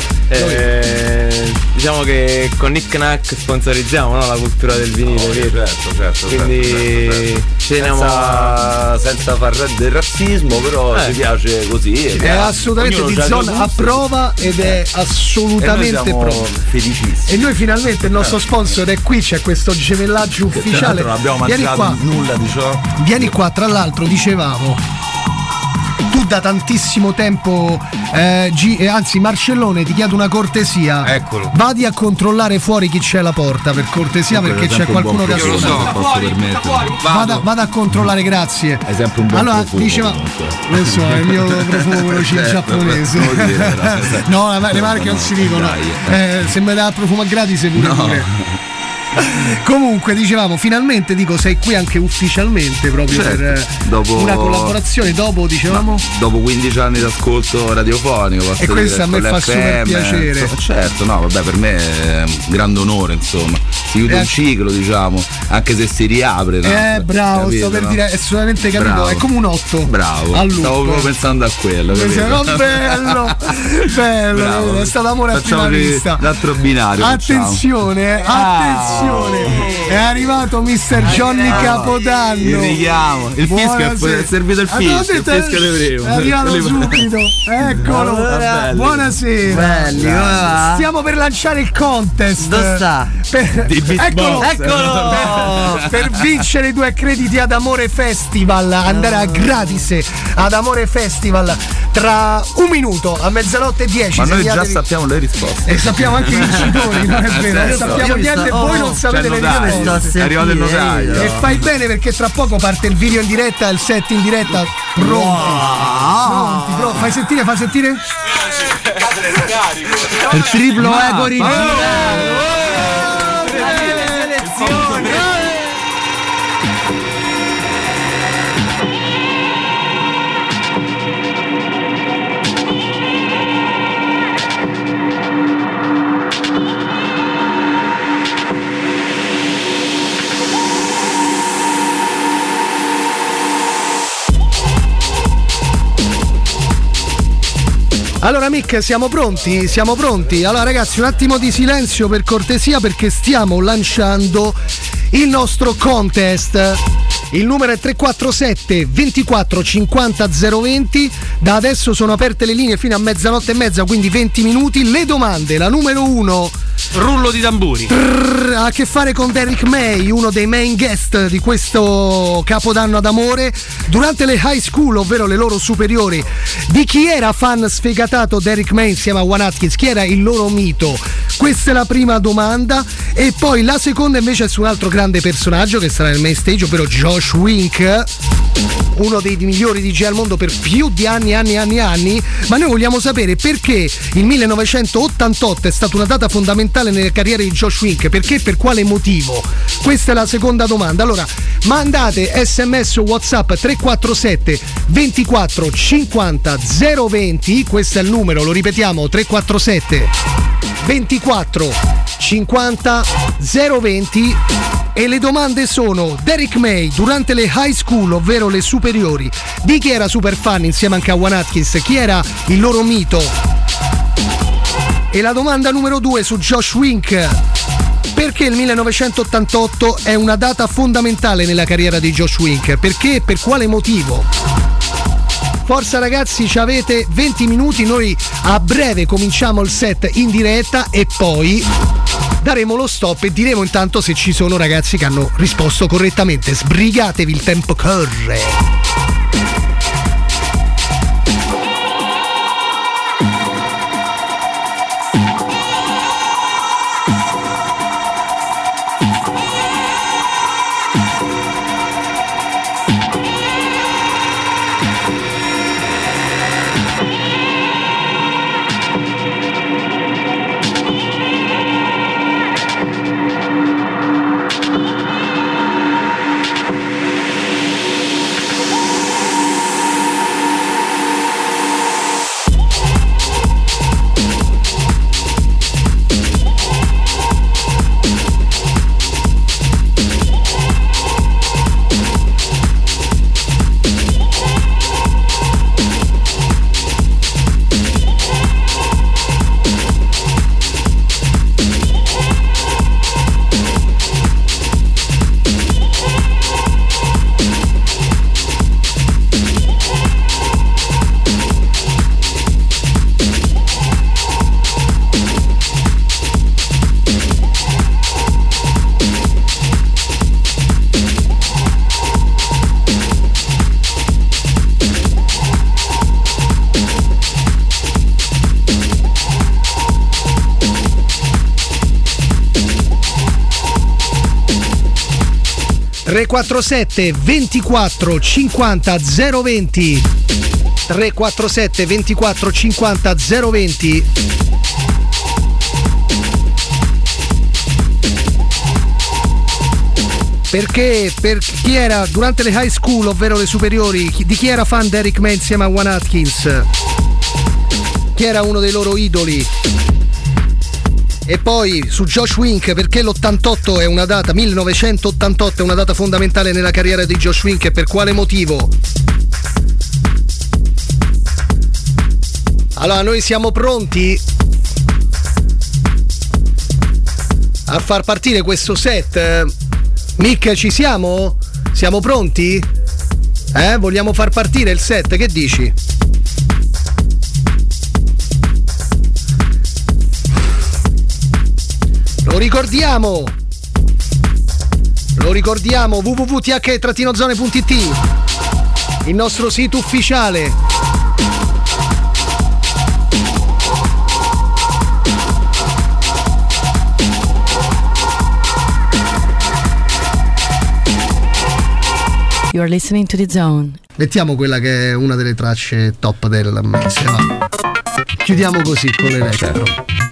[SPEAKER 8] Eh, diciamo che con Nick Knack sponsorizziamo, no, la cultura del vinile,
[SPEAKER 4] Oh,
[SPEAKER 8] vero?
[SPEAKER 4] certo, certo,
[SPEAKER 8] Quindi
[SPEAKER 4] certo, certo.
[SPEAKER 8] ci teniamo
[SPEAKER 4] senza, senza far del razzismo, però
[SPEAKER 8] Eh.
[SPEAKER 4] ci piace così.
[SPEAKER 2] È assolutamente di zona a prova ed è assolutamente prova.
[SPEAKER 4] felicissimi.
[SPEAKER 2] E noi finalmente il nostro sponsor è qui, c'è questo gemellaggio ufficiale.
[SPEAKER 4] Non abbiamo
[SPEAKER 2] Vieni
[SPEAKER 4] mangiato
[SPEAKER 2] qua,
[SPEAKER 4] nulla di ciò.
[SPEAKER 2] vieni qua, tra l'altro dicevamo. Tu da tantissimo tempo, eh, G, eh, anzi Marcellone, ti chiedo una cortesia.
[SPEAKER 4] Eccolo.
[SPEAKER 2] Vadi a controllare fuori chi c'è alla porta, per cortesia, perché c'è qualcuno che ha
[SPEAKER 4] Io lo so,
[SPEAKER 2] suonato.
[SPEAKER 4] posso permettermi.
[SPEAKER 2] Vada, vada a controllare, grazie.
[SPEAKER 4] Hai sempre un buon
[SPEAKER 2] allora,
[SPEAKER 4] profumo,
[SPEAKER 2] diceva,
[SPEAKER 4] comunque.
[SPEAKER 2] lo so, è il mio profumo quello
[SPEAKER 4] Certo,
[SPEAKER 2] giapponese.
[SPEAKER 4] possiamo dire, però.
[SPEAKER 2] No, le marche non si dicono.
[SPEAKER 4] Dai.
[SPEAKER 2] Eh, se mi dà il profumo a gratis pure
[SPEAKER 4] No.
[SPEAKER 2] pure. Comunque dicevamo, finalmente dico sei qui anche ufficialmente proprio
[SPEAKER 4] Certo,
[SPEAKER 2] per eh,
[SPEAKER 4] dopo-
[SPEAKER 2] una collaborazione, dopo dicevamo
[SPEAKER 4] Dopo quindici anni d'ascolto radiofonico, posso
[SPEAKER 2] E questo
[SPEAKER 4] dire,
[SPEAKER 2] a me
[SPEAKER 4] con
[SPEAKER 2] fa
[SPEAKER 4] l'F M,
[SPEAKER 2] super piacere.
[SPEAKER 4] insomma, certo, no, vabbè, per me è un grande onore, insomma. Si chiude
[SPEAKER 2] Eh,
[SPEAKER 4] un ciclo, diciamo, anche se si riapre. No?
[SPEAKER 2] Eh bravo,
[SPEAKER 4] Capito,
[SPEAKER 2] sto per
[SPEAKER 4] no?
[SPEAKER 2] dire, è assolutamente capito,
[SPEAKER 4] Bravo.
[SPEAKER 2] è come un otto.
[SPEAKER 4] Bravo,
[SPEAKER 2] al
[SPEAKER 4] stavo
[SPEAKER 2] lutto.
[SPEAKER 4] proprio pensando a quello. capito?
[SPEAKER 2] No, bello, bello,
[SPEAKER 4] Bravo.
[SPEAKER 2] è stato amore a prima
[SPEAKER 4] Facciamoci
[SPEAKER 2] vista.
[SPEAKER 4] l'altro binario.
[SPEAKER 2] Attenzione, attenzione, è arrivato mister Johnny
[SPEAKER 4] Il
[SPEAKER 2] Capodanno.
[SPEAKER 4] richiamo, il fischio è,
[SPEAKER 2] Buonasera.
[SPEAKER 4] è servito il
[SPEAKER 2] Ah, no, ho
[SPEAKER 4] fischio, il
[SPEAKER 2] detto,
[SPEAKER 4] fischio di prima.
[SPEAKER 2] È arrivato subito, eccolo.
[SPEAKER 8] Allora,
[SPEAKER 2] Buonasera.
[SPEAKER 8] belli, come va?
[SPEAKER 2] Stiamo per lanciare il contest.
[SPEAKER 8] Dove sta?
[SPEAKER 2] Per,
[SPEAKER 4] Di
[SPEAKER 2] eccolo,
[SPEAKER 4] beatbox.
[SPEAKER 8] Eccolo!
[SPEAKER 2] per, per vincere i due accrediti ad Amore Festival, andare a gratis ad Amore Festival tra un minuto, a mezzanotte e dieci.
[SPEAKER 4] Ma noi già
[SPEAKER 2] segnatevi-
[SPEAKER 4] sappiamo le risposte.
[SPEAKER 2] e sappiamo anche i vincitori, non è vero? Non
[SPEAKER 4] Certo.
[SPEAKER 2] sappiamo
[SPEAKER 8] Io mi
[SPEAKER 2] niente e
[SPEAKER 8] sto-
[SPEAKER 2] voi
[SPEAKER 8] oh,
[SPEAKER 2] non sapete
[SPEAKER 4] c'è
[SPEAKER 2] le
[SPEAKER 4] il notaio.
[SPEAKER 2] risposte.
[SPEAKER 4] È arrivato il notaio.
[SPEAKER 2] E fai bene perché tra poco parte il video in diretta, il set in diretta. Pronti? Pronti, pronti. Fai sentire, fai sentire?
[SPEAKER 8] Il triplo
[SPEAKER 2] Ma-
[SPEAKER 8] ego originale.
[SPEAKER 2] Allora Mick, siamo pronti? Siamo pronti? Allora ragazzi, un attimo di silenzio per cortesia perché stiamo lanciando il nostro contest. Il numero è tre quattro sette ventiquattro cinquanta zero venti. Da adesso sono aperte le linee fino a mezzanotte e mezza, quindi venti minuti. Le domande, la numero uno,
[SPEAKER 3] rullo di tamburi,
[SPEAKER 2] trrr, ha a che fare con Derrick May, uno dei main guest di questo Capodanno ad amore. Durante le high school, ovvero le loro superiori, di chi era fan sfegatato Derrick May insieme a Juan Atkins? Chi era il loro mito? Questa è la prima domanda. E poi la seconda invece è su un altro grande personaggio che sarà nel main stage, ovvero Josh Wink, uno dei migliori D J al mondo per più di anni, anni, anni, anni. Ma noi vogliamo sapere perché il millenovecentottantotto è stata una data fondamentale nella carriera di Josh Wink, perché e per quale motivo? Questa è la seconda domanda. Allora, mandate sms o WhatsApp tre quattro sette ventiquattro cinquanta zero venti, questo è il numero, lo ripetiamo, tre quattro sette ventiquattro cinquanta zero venti. E le domande sono: Derrick May durante le high school, ovvero le superiori, di chi era super fan insieme anche a Juan Atkins? Chi era il loro mito? E la domanda numero due su Josh Wink: perché il millenovecentottantotto è una data fondamentale nella carriera di Josh Wink? Perché e per quale motivo? Forza ragazzi, ci avete venti minuti, noi a breve cominciamo il set in diretta e poi daremo lo stop e diremo intanto se ci sono ragazzi che hanno risposto correttamente. Sbrigatevi, il tempo corre. tre quattro sette ventiquattro cinquanta zero venti tre quattro sette ventiquattro cinquanta zero venti. Perché per chi era durante le high school, ovvero le superiori, di chi era fan Derrick May insieme a Juan Atkins? Chi era uno dei loro idoli? E poi su Josh Wink, perché l'ottantotto è una data, millenovecentottantotto è una data fondamentale nella carriera di Josh Wink e per quale motivo? Allora, noi siamo pronti a far partire questo set. Mick, ci siamo? Siamo pronti? Eh? Vogliamo far partire il set? Che dici? Lo ricordiamo, lo ricordiamo, w w w punto t h zone punto i t, il nostro sito ufficiale.
[SPEAKER 1] You are listening to The Zone.
[SPEAKER 2] Mettiamo quella che è una delle tracce top del mese, va. Chiudiamo così con l'elettro.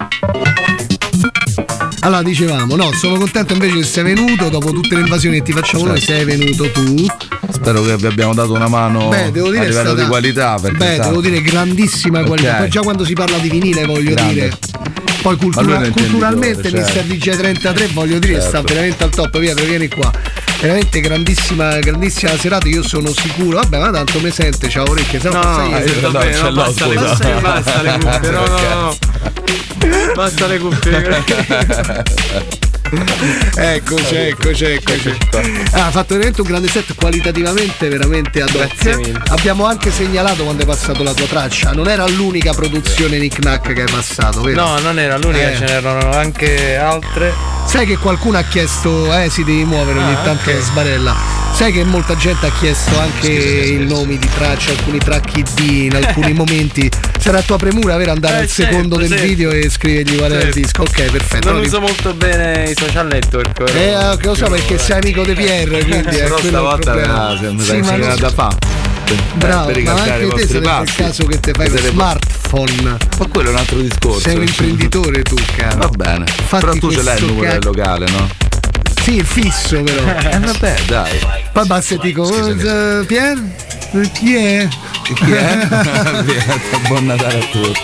[SPEAKER 2] Allora, dicevamo, no, sono contento invece che sei venuto dopo tutte le invasioni che ti facciamo noi, sei venuto tu.
[SPEAKER 4] Spero che vi abbiamo dato una mano.
[SPEAKER 2] Beh, devo dire
[SPEAKER 4] a livello
[SPEAKER 2] stata,
[SPEAKER 4] di qualità.
[SPEAKER 2] Beh,
[SPEAKER 4] sta...
[SPEAKER 2] devo dire grandissima okay. qualità. Poi già quando si parla di vinile, voglio Grande. dire. Poi cultura, culturalmente cioè. mister D J trentatré, voglio dire, certo. sta veramente al top. Pietro, vieni qua. Veramente grandissima, grandissima serata, io sono sicuro. Vabbè, ma tanto mi sente, c'ha orecchie, se no,
[SPEAKER 8] no,
[SPEAKER 2] no,
[SPEAKER 8] io, vabbè, no, basta, le, basta, basta le cuffie, no, no, no. Basta le cuffie.
[SPEAKER 2] Eccoci, eccoci, eccoci. Ah, ha fatto veramente un grande set, qualitativamente veramente ad hoc. Abbiamo anche segnalato quando è passato la tua traccia. Non era l'unica produzione Nick Nack che è passato, vero?
[SPEAKER 8] No, non era l'unica,
[SPEAKER 2] Eh.
[SPEAKER 8] ce n'erano anche altre.
[SPEAKER 2] Sai che qualcuno ha chiesto, eh si devi muovere ogni
[SPEAKER 8] Ah,
[SPEAKER 2] tanto
[SPEAKER 8] ok.
[SPEAKER 2] la sbarella. Sai che molta gente ha chiesto anche i nomi di tracce, alcuni track I D in alcuni momenti. Sarà tua premura, vero, andare
[SPEAKER 8] Eh,
[SPEAKER 2] al secondo
[SPEAKER 8] certo,
[SPEAKER 2] del
[SPEAKER 8] certo.
[SPEAKER 2] video e scrivergli qual è il
[SPEAKER 8] Certo.
[SPEAKER 2] disco. Ok, perfetto.
[SPEAKER 8] Non
[SPEAKER 2] Allora,
[SPEAKER 8] uso molto bene i social network. però-
[SPEAKER 2] Eh, eh, che lo so perché sei amico di Pierre, quindi è
[SPEAKER 4] Però
[SPEAKER 2] quello il
[SPEAKER 4] stavolta
[SPEAKER 2] problema.
[SPEAKER 4] eh, mi
[SPEAKER 2] Sì,
[SPEAKER 4] sa che
[SPEAKER 2] ma
[SPEAKER 4] c'era
[SPEAKER 2] non-
[SPEAKER 4] da fa.
[SPEAKER 2] Bravo,
[SPEAKER 4] per
[SPEAKER 2] ma
[SPEAKER 4] ricantare
[SPEAKER 2] anche
[SPEAKER 4] i
[SPEAKER 2] te
[SPEAKER 4] vostri
[SPEAKER 2] sarebbe il
[SPEAKER 4] passi.
[SPEAKER 2] caso che te fai lo
[SPEAKER 4] Sarebbe-
[SPEAKER 2] smartphone.
[SPEAKER 4] Ma quello è un altro discorso.
[SPEAKER 2] Sei un imprenditore tu, caro.
[SPEAKER 4] Va bene.
[SPEAKER 2] Fatti
[SPEAKER 4] Però tu ce l'hai il
[SPEAKER 2] questo
[SPEAKER 4] numero del
[SPEAKER 2] cacchio.
[SPEAKER 4] locale, no?
[SPEAKER 2] Sì, il fisso però.
[SPEAKER 4] Eh vabbè, dai.
[SPEAKER 2] Poi basta e dico, eh, Pier? Chi è?
[SPEAKER 4] Chi è? Buon Natale a tutti.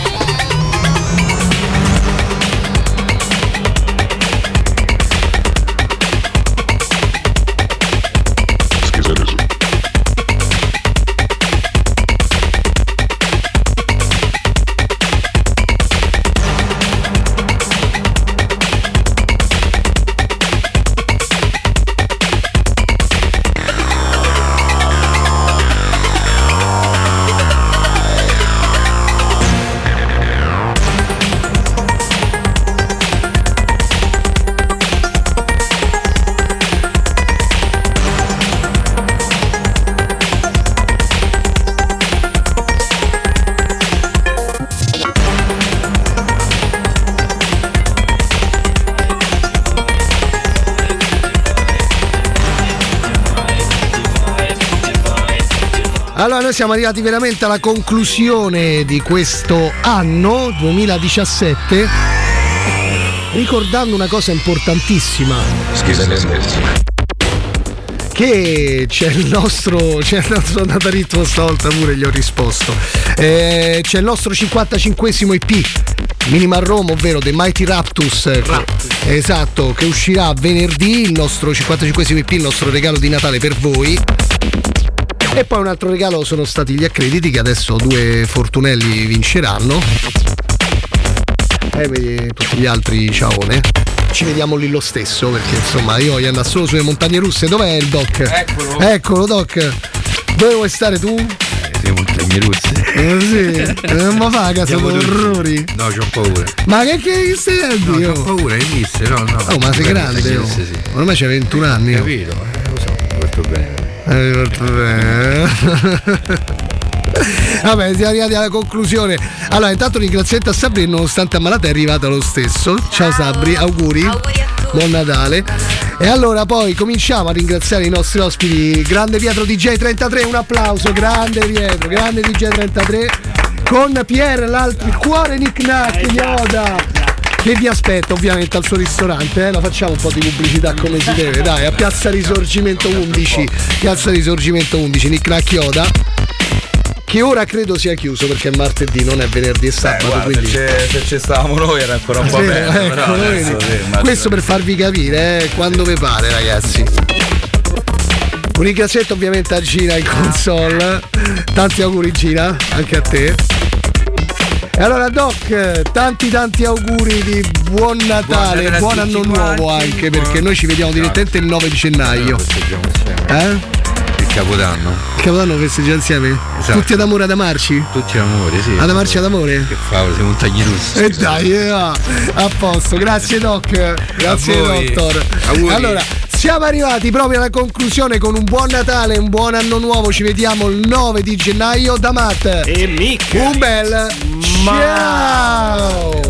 [SPEAKER 2] Allora, noi siamo arrivati veramente alla conclusione di questo anno duemiladiciassette, ricordando una cosa importantissima, che c'è il nostro c'è il nostro nataritmo, stavolta pure gli ho risposto, eh, c'è il nostro cinquantacinquesimo I P Minimal Rome, ovvero The Mighty Raptus,
[SPEAKER 3] Raptus.
[SPEAKER 2] che, esatto, che uscirà venerdì, il nostro cinquantacinquesimo I P, il nostro regalo di Natale per voi. E poi un altro regalo sono stati gli accrediti che adesso due fortunelli vinceranno. E vedi tutti gli altri ciaone. Ci vediamo lì lo stesso, perché insomma io voglio andare solo sulle montagne russe. Dov'è il Doc?
[SPEAKER 8] Eccolo.
[SPEAKER 2] Eccolo, Doc. Dove vuoi stare tu?
[SPEAKER 5] Siamo montagne russe.
[SPEAKER 2] Eh sì, non mi fa casa
[SPEAKER 5] Siamo tutti.
[SPEAKER 2] orrori.
[SPEAKER 5] No, c'ho paura.
[SPEAKER 2] Ma che che stai a
[SPEAKER 5] No,
[SPEAKER 2] dire?
[SPEAKER 5] c'ho paura, hai visto? No, no.
[SPEAKER 2] Oh, ma sei
[SPEAKER 5] Bene,
[SPEAKER 2] grande,
[SPEAKER 5] hai
[SPEAKER 2] oh.
[SPEAKER 5] visto, sì.
[SPEAKER 2] Ormai c'hai ventuno anni. oh.
[SPEAKER 5] Capito? Eh, lo so, molto bene.
[SPEAKER 2] Eh, molto bene. Vabbè, siamo arrivati alla conclusione. Allora, intanto ringraziamento a Sabri, nonostante ammalata è arrivata lo stesso. Ciao Sabri, auguri. Buon Natale. E allora poi cominciamo a ringraziare i nostri ospiti. Grande Pietro D J trentatré, un applauso. Grande Pietro, grande D J trentatré. Con Pierre, l'altro, il cuore Nick Nack, Yoda. Che vi aspetta ovviamente al suo ristorante, eh? La facciamo un po' di pubblicità come si deve, dai, a Piazza Risorgimento undici, Piazza Risorgimento undici, Nick Nack Yoda, che ora credo sia chiuso perché è martedì, non è venerdì e sabato,
[SPEAKER 4] guarda,
[SPEAKER 2] quindi...
[SPEAKER 4] se, se ci stavamo noi era ancora un po'
[SPEAKER 2] Sì,
[SPEAKER 4] aperto,
[SPEAKER 2] ecco,
[SPEAKER 4] però
[SPEAKER 2] lo
[SPEAKER 4] adesso,
[SPEAKER 2] vedi?
[SPEAKER 4] sì, immagino.
[SPEAKER 2] Questo per farvi capire, eh, quando vi pare, ragazzi. Un ringraziamento ovviamente a Gina in console. Tanti auguri Gina, anche a te. E allora Doc, tanti tanti auguri di buon Natale,
[SPEAKER 5] Natale a
[SPEAKER 2] buon
[SPEAKER 5] tutti
[SPEAKER 2] anno nuovo
[SPEAKER 5] quanti,
[SPEAKER 2] anche,
[SPEAKER 5] buon-
[SPEAKER 2] perché noi ci vediamo direttamente il nove di gennaio.
[SPEAKER 5] Festeggiamo insieme.
[SPEAKER 2] Eh?
[SPEAKER 5] Il Capodanno.
[SPEAKER 2] Il Capodanno festeggiamo insieme?
[SPEAKER 5] Esatto.
[SPEAKER 2] Tutti ad amore ad amarci?
[SPEAKER 5] Tutti amore, sì.
[SPEAKER 2] Ad amarci ad amore?
[SPEAKER 5] Che favole, siamo montagne russe.
[SPEAKER 2] E dai, eh, va. A posto, grazie Doc, grazie
[SPEAKER 5] A voi.
[SPEAKER 2] Dottor.
[SPEAKER 5] Auguri.
[SPEAKER 2] Allora, siamo arrivati proprio alla conclusione con un buon Natale, un buon anno nuovo, ci vediamo il nove di gennaio da Matt.
[SPEAKER 3] E Mick.
[SPEAKER 2] Un bel ciao!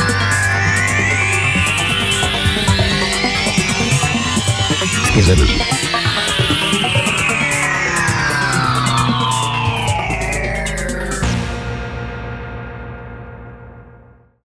[SPEAKER 5] Scusate.